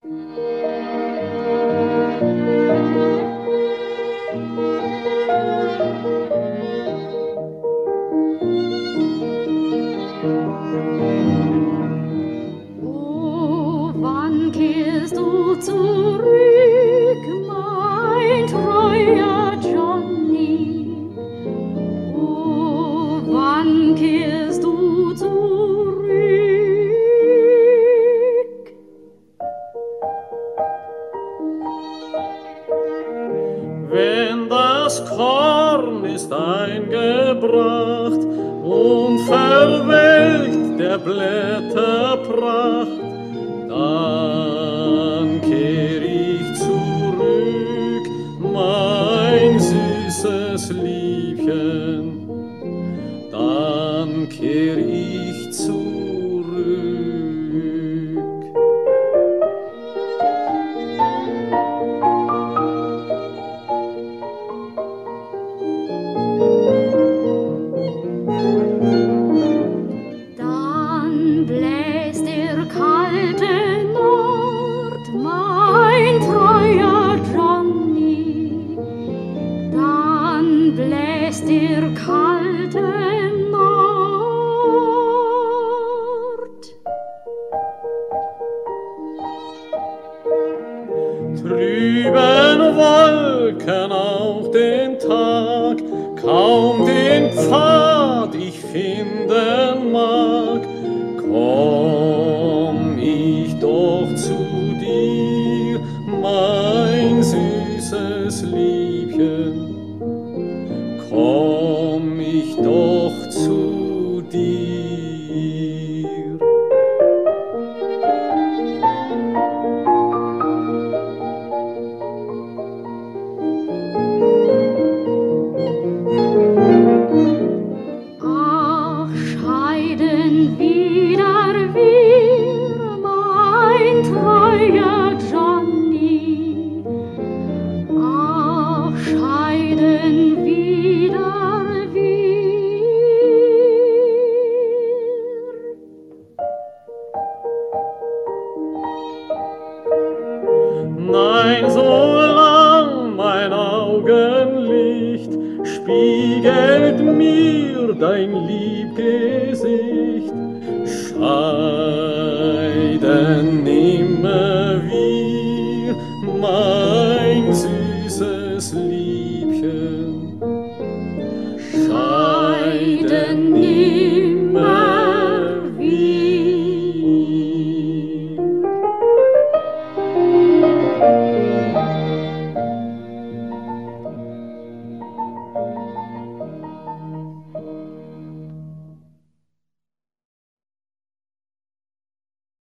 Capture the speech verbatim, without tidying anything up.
Oh, wann kehrst du zurück, mein treuer Johnny? Oh, wann kehrst du zurück? Wenn das Korn ist eingebracht und verwelkt der Blätter Pracht, dann kehr ich zurück, mein süßes Liebchen, dann kehr ich zurück. Dann bläst der kalte Nord, mein treuer Johnny. Dann bläst der kalte Nord. Trüben Wolken auch den Tag, kaum den Pfad ich finden mag, komm ich doch zu dir, mein süßes Liebchen, komm ich doch zu dir. Ach, scheiden wieder wir, mein treuer Johnny. Ach, scheiden wieder wir. Nein, solang mein Augenlicht spiegelt mir dein lieb Gesicht, scheiden nimmer wir, mein